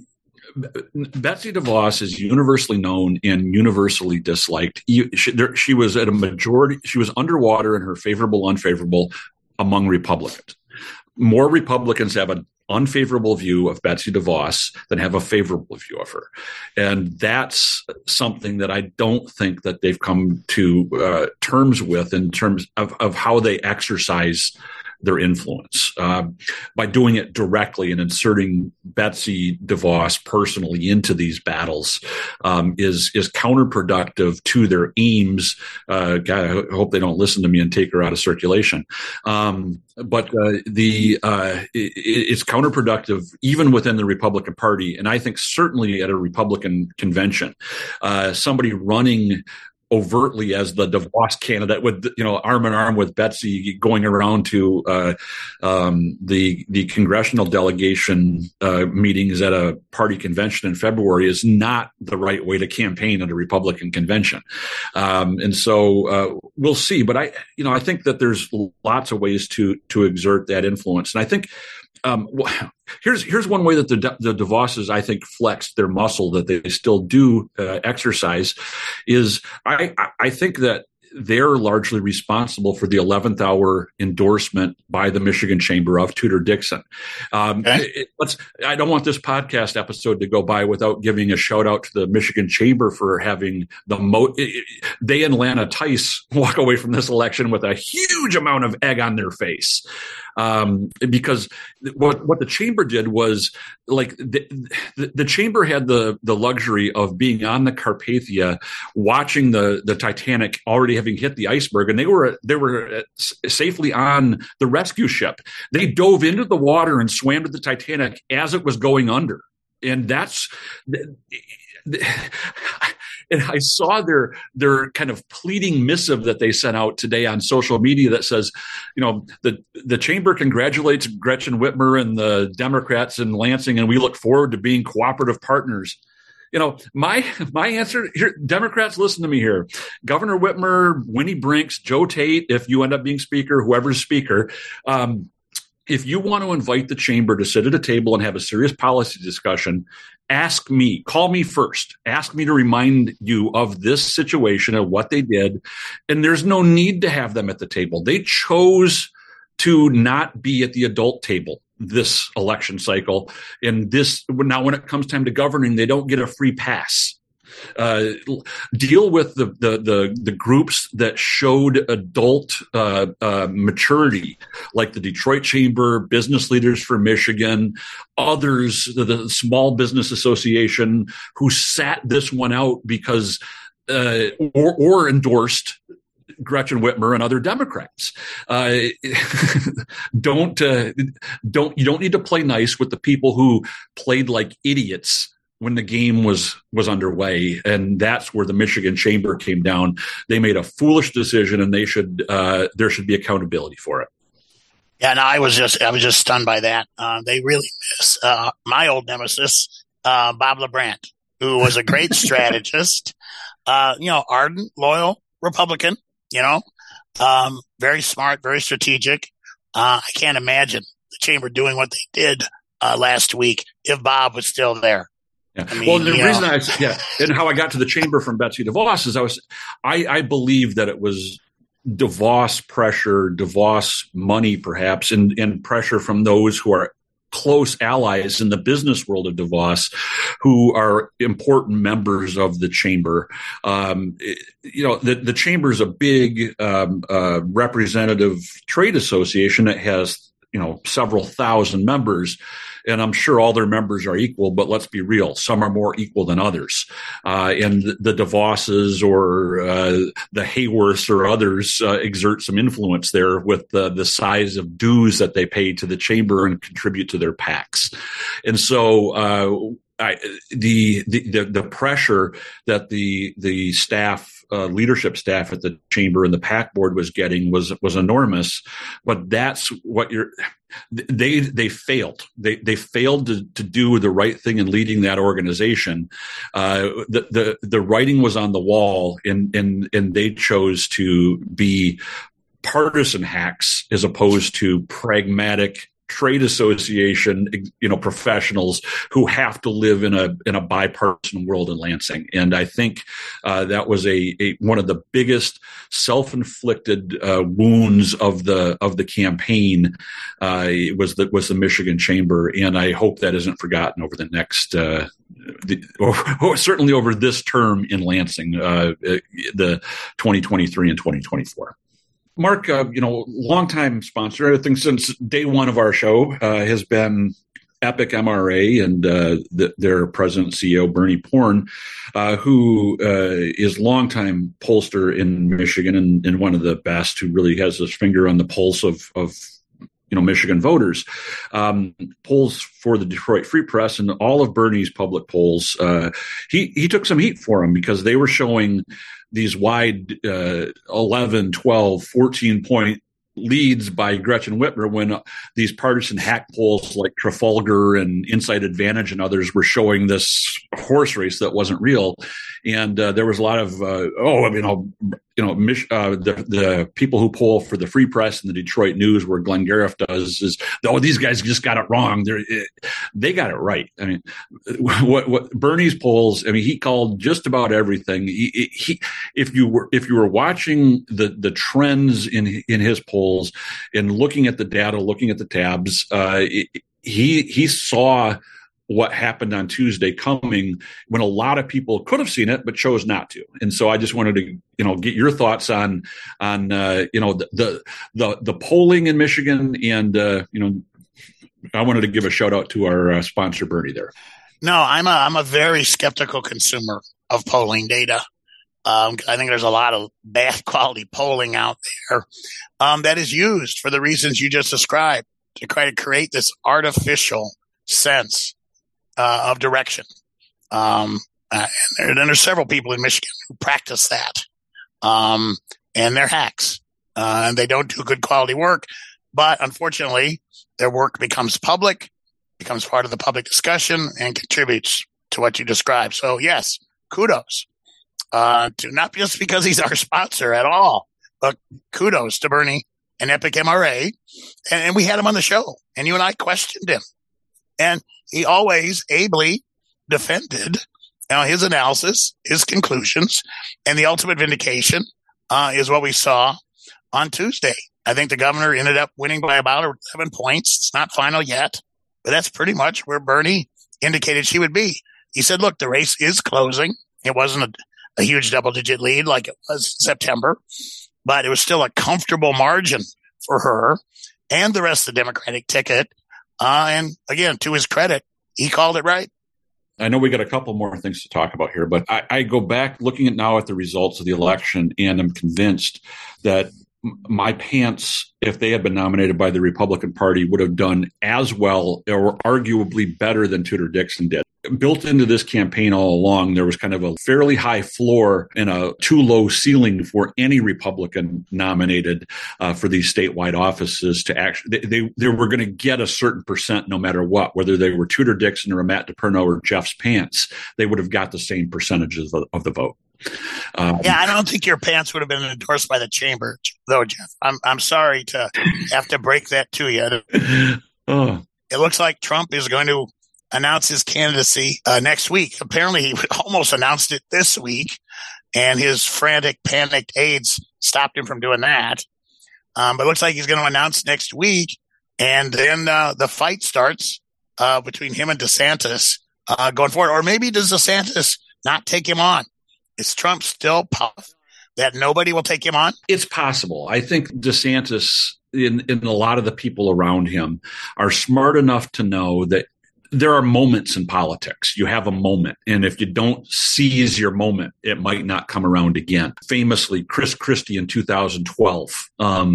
Speaker 3: Betsy DeVos is universally known and universally disliked. She was at a majority. She was underwater in her favorable, unfavorable among Republicans. More Republicans have an unfavorable view of Betsy DeVos than have a favorable view of her. And that's something that I don't think that they've come to terms with in terms of how they exercise their influence by doing it directly and inserting Betsy DeVos personally into these battles is counterproductive to their aims. God, I hope they don't listen to me and take her out of circulation. But it's counterproductive even within the Republican Party, and I think certainly at a Republican convention, somebody running overtly as the DeVos candidate with, arm in arm with Betsy going around to the congressional delegation meetings at a party convention in February is not the right way to campaign at a Republican convention. And so we'll see. But I think that there's lots of ways to exert that influence. And I think here's one way that the DeVosses, I think, flexed their muscle that they still do exercise is I think that they're largely responsible for the 11th hour endorsement by the Michigan Chamber of Tudor Dixon. I don't want this podcast episode to go by without giving a shout out to the Michigan Chamber for having they and Lana Tice walk away from this election with a huge amount of egg on their face. Because what the chamber did was, like, the chamber had the luxury of being on the Carpathia, watching the Titanic already having hit the iceberg, and they were safely on the rescue ship. They dove into the water and swam to the Titanic as it was going under, and that's. And I saw their kind of pleading missive that they sent out today on social media that says, the chamber congratulates Gretchen Whitmer and the Democrats in Lansing, and we look forward to being cooperative partners. My answer here, Democrats, listen to me here. Governor Whitmer, Winnie Brinks, Joe Tate, if you end up being speaker, whoever's speaker, if you want to invite the chamber to sit at a table and have a serious policy discussion, ask me, call me first, ask me to remind you of this situation and what they did. And there's no need to have them at the table. They chose to not be at the adult table this election cycle. And now when it comes time to governing, they don't get a free pass. Deal with the groups that showed adult maturity, like the Detroit Chamber, Business Leaders for Michigan, others, the Small Business Association, who sat this one out because or endorsed Gretchen Whitmer and other Democrats. You don't need to play nice with the people who played like idiots when the game was underway, and that's where the Michigan Chamber came down. They made a foolish decision, and there should be accountability for it.
Speaker 2: Yeah, no, I was just stunned by that. They really miss my old nemesis, Bob LeBrant, who was a great strategist, ardent, loyal Republican, very smart, very strategic. I can't imagine the chamber doing what they did last week if Bob was still there.
Speaker 3: Yeah. I mean, the reason and how I got to the chamber from Betsy DeVos is I believe that it was DeVos pressure, DeVos money perhaps, and pressure from those who are close allies in the business world of DeVos, who are important members of the chamber. The chamber is a big representative trade association that has several thousand members. And I'm sure all their members are equal, but let's be real. Some are more equal than others. And the DeVosses or the Hayworths or others exert some influence there with the size of dues that they pay to the chamber and contribute to their PACs. And so the pressure that the staff, leadership staff at the chamber and the PAC board was getting was enormous. But that's what they failed. They failed to do the right thing in leading that organization. The writing was on the wall, and they chose to be partisan hacks as opposed to pragmatic trade association, professionals who have to live in a bipartisan world in Lansing. And I think that was one of the biggest self-inflicted wounds of the campaign was the Michigan Chamber. And I hope that isn't forgotten over the next, certainly over this term in Lansing, the 2023 and 2024. Mark, longtime sponsor, I think since day one of our show, has been Epic MRA and their president CEO, Bernie Porn, who is longtime pollster in Michigan and one of the best, who really has his finger on the pulse of Michigan voters. Polls for the Detroit Free Press and all of Bernie's public polls, he took some heat for them because they were showing these wide 11, 12, 14-point leads by Gretchen Whitmer when these partisan hack polls like Trafalgar and Inside Advantage and others were showing this horse race that wasn't real. And there was a lot of, the people who poll for the Free Press and the Detroit News, where Glenn Gariff does, is, these guys just got it wrong. They got it right. I mean, what Bernie's polls, he called just about everything. If you were watching the trends in his polls and looking at the data, looking at the tabs, he saw what happened on Tuesday coming when a lot of people could have seen it but chose not to. And so I just wanted to get your thoughts on the polling in Michigan, and I wanted to give a shout out to our sponsor Bernie there.
Speaker 2: No, I'm a very skeptical consumer of polling data. I think there's a lot of bad quality polling out there that is used for the reasons you just described, to try to create this artificial sense of direction. And there's several people in Michigan who practice that. And they're hacks. And they don't do good quality work. But unfortunately, their work becomes public, becomes part of the public discussion, and contributes to what you described. So yes, kudos. To not just because he's our sponsor at all, but kudos to Bernie and Epic MRA. And we had him on the show, and you and I questioned him. And he always ably defended his analysis, his conclusions, and the ultimate vindication is what we saw on Tuesday. I think the governor ended up winning by about 11 points. It's not final yet, but that's pretty much where Bernie indicated she would be. He said, look, the race is closing. It wasn't a huge double-digit lead like it was in September, but it was still a comfortable margin for her and the rest of the Democratic ticket. And again, to his credit, he called it right.
Speaker 3: I know we got a couple more things to talk about here, but I go back looking at the results of the election, and I'm convinced that my pants, if they had been nominated by the Republican Party, would have done as well or arguably better than Tudor Dixon did. built into this campaign all along, there was kind of a fairly high floor and a too low ceiling for any Republican nominated for these statewide offices to actually, they were going to get a certain percent no matter what, whether they were Tudor Dixon or Matt DePerno or Jeff's Pants, they would have got the same percentages of the vote.
Speaker 2: I don't think your pants would have been endorsed by the chamber, though, Jeff. I'm sorry to have to break that to you. It looks like Trump is going to announce his candidacy next week. Apparently, he almost announced it this week, and his frantic, panicked aides stopped him from doing that. But it looks like he's going to announce next week, and then the fight starts between him and DeSantis going forward. Or maybe does DeSantis not take him on? Is Trump still positive that nobody will take him on?
Speaker 3: It's possible. I think DeSantis, in a lot of the people around him, are smart enough to know that there are moments in politics. You have a moment, and if you don't seize your moment, it might not come around again. Famously, Chris Christie in 2012,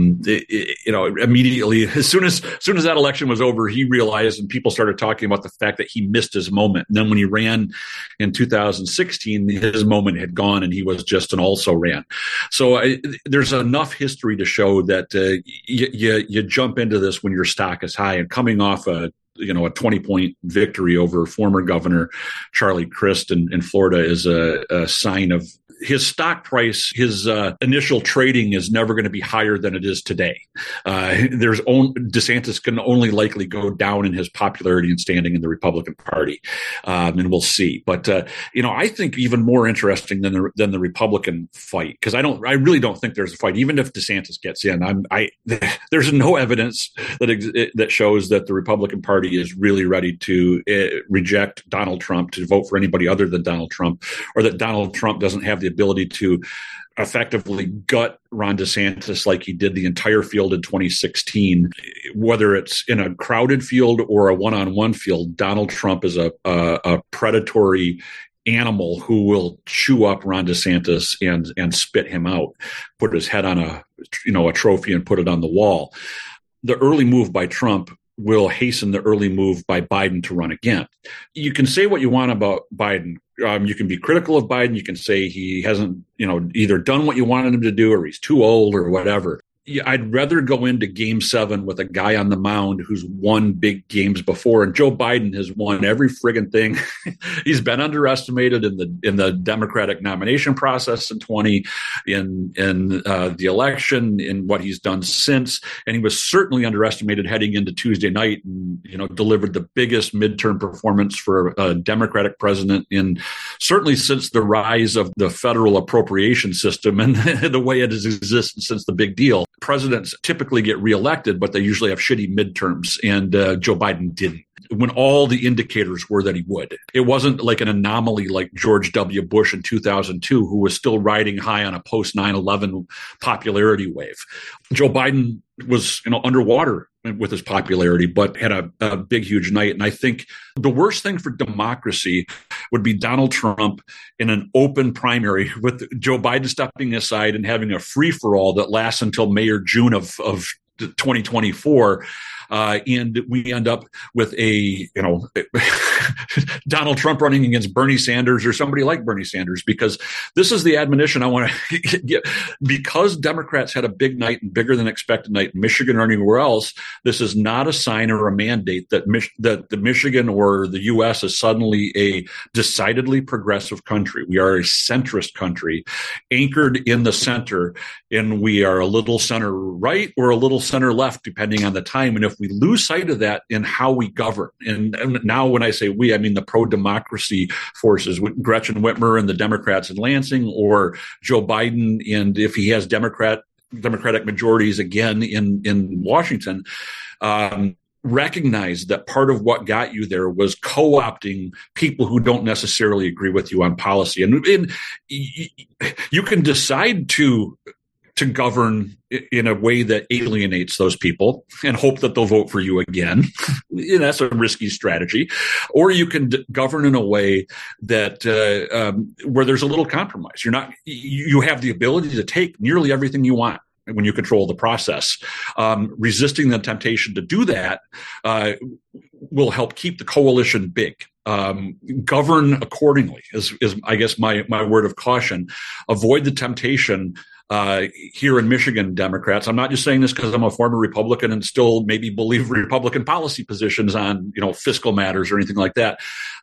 Speaker 3: immediately as soon as that election was over, he realized, and people started talking about the fact that he missed his moment. And then when he ran in 2016, his moment had gone, and he was just an also ran. So there's enough history to show that you jump into this when your stock is high, and coming off a 20-point victory over former Governor Charlie Crist in Florida is a sign of his stock price. His initial trading is never going to be higher than it is today. DeSantis can only likely go down in his popularity and standing in the Republican Party, and we'll see. But I think even more interesting than the Republican fight, because I really don't think there's a fight, even if DeSantis gets in. There's no evidence that shows that the Republican Party is really ready to reject Donald Trump, to vote for anybody other than Donald Trump, or that Donald Trump doesn't have the ability to effectively gut Ron DeSantis like he did the entire field in 2016. Whether it's in a crowded field or a one-on-one field, Donald Trump is a predatory animal who will chew up Ron DeSantis and spit him out, put his head on a trophy and put it on the wall. The early move by Trump will hasten the early move by Biden to run again. You can say what you want about Biden. You can be critical of Biden. You can say he hasn't, either done what you wanted him to do, or he's too old, or whatever. I'd rather go into Game 7 with a guy on the mound who's won big games before. And Joe Biden has won every friggin' thing. He's been underestimated in the Democratic nomination process in 2020, in the election, in what he's done since. And he was certainly underestimated heading into Tuesday night, and delivered the biggest midterm performance for a Democratic president certainly since the rise of the federal appropriation system and the way it has existed since the big deal. Presidents typically get reelected, but they usually have shitty midterms, and Joe Biden didn't, when all the indicators were that he would. It wasn't like an anomaly like George W. Bush in 2002, who was still riding high on a post 9/11 popularity wave. Joe Biden was underwater with his popularity, but had a big, huge night. And I think the worst thing for democracy would be Donald Trump in an open primary with Joe Biden stepping aside and having a free-for-all that lasts until May or June of 2024. And we end up with Donald Trump running against Bernie Sanders or somebody like Bernie Sanders, because this is the admonition I want to get. Because Democrats had a big night and bigger than expected night in Michigan or anywhere else, this is not a sign or a mandate that the Michigan or the U.S. is suddenly a decidedly progressive country. We are a centrist country anchored in the center, and we are a little center right or a little center left, depending on the time. And if we lose sight of that in how we govern, and now when I say we, I mean the pro-democracy forces, Gretchen Whitmer and the Democrats in Lansing, or Joe Biden, and if he has Democratic majorities again in Washington, recognize that part of what got you there was co-opting people who don't necessarily agree with you on policy. And you can decide to govern in a way that alienates those people and hope that they'll vote for you again. And that's a risky strategy. Or you can govern in a way that where there's a little compromise. You have the ability to take nearly everything you want when you control the process. Resisting the temptation to do that will help keep the coalition big. govern accordingly is I guess my word of caution. Avoid the temptation here in Michigan, Democrats. I'm not just saying this because I'm a former Republican and still maybe believe Republican policy positions on, fiscal matters or anything like that.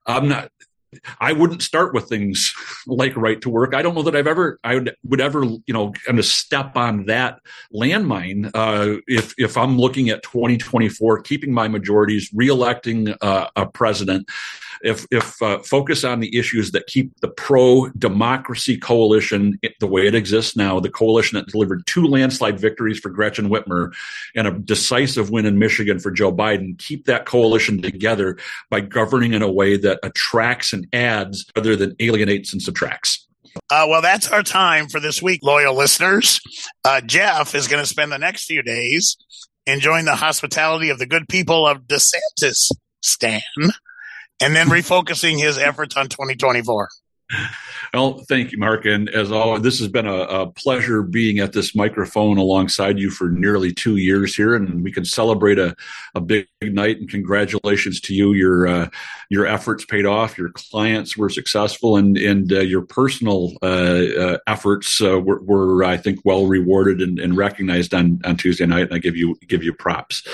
Speaker 3: I wouldn't start with things like right to work. I don't know that I would ever, kind of step on that landmine. If I'm looking at 2024, keeping my majorities, reelecting a president, if focus on the issues that keep the pro-democracy coalition the way it exists now, the coalition that delivered 2 landslide victories for Gretchen Whitmer and a decisive win in Michigan for Joe Biden, keep that coalition together by governing in a way that attracts and adds rather than alienates and subtracts.
Speaker 2: Well, that's our time for this week, loyal listeners. Jeff is going to spend the next few days enjoying the hospitality of the good people of DeSantis Stan, and then refocusing his efforts on 2024.
Speaker 3: Well, thank you, Mark. And as always, this has been a pleasure being at this microphone alongside you for nearly 2 years here, and we can celebrate a big night. And congratulations to you. Your efforts paid off. Your clients were successful, and your personal efforts were, I think, well rewarded and recognized on Tuesday night. And I give you props.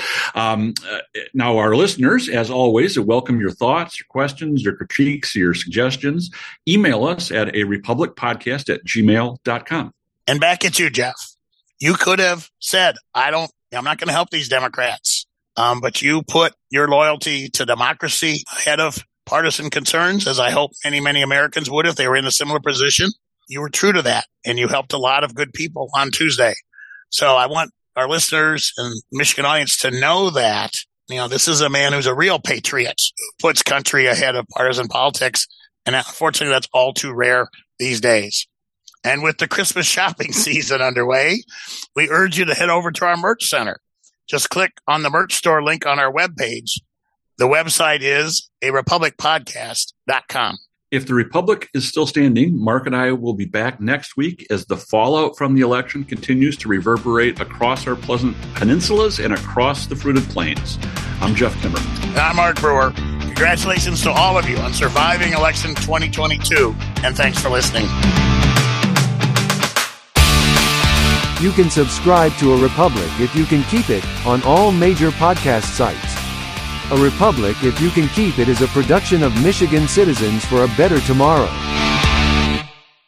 Speaker 3: Now, our listeners, as always, welcome your thoughts, your questions, your critiques, your suggestions. Email us at arepublicpodcast@gmail.com.
Speaker 2: And back at you, Jeff. You could have said, I'm not going to help these Democrats. But you put your loyalty to democracy ahead of partisan concerns, as I hope many, many Americans would if they were in a similar position. You were true to that, and you helped a lot of good people on Tuesday. So I want our listeners and Michigan audience to know that, this is a man who's a real patriot who puts country ahead of partisan politics. And unfortunately, that's all too rare these days. And with the Christmas shopping season underway, we urge you to head over to our merch center. Just click on the merch store link on our webpage. The website is arepublicpodcast.com.
Speaker 3: If the Republic is still standing, Mark and I will be back next week as the fallout from the election continues to reverberate across our pleasant peninsulas and across the fruited plains. I'm Jeff Timmer.
Speaker 2: I'm Mark Brewer. Congratulations to all of you on surviving election 2022, and thanks for listening.
Speaker 1: You can subscribe to A Republic if you can keep it on all major podcast sites. A Republic if you can keep it is a production of Michigan Citizens for a Better Tomorrow.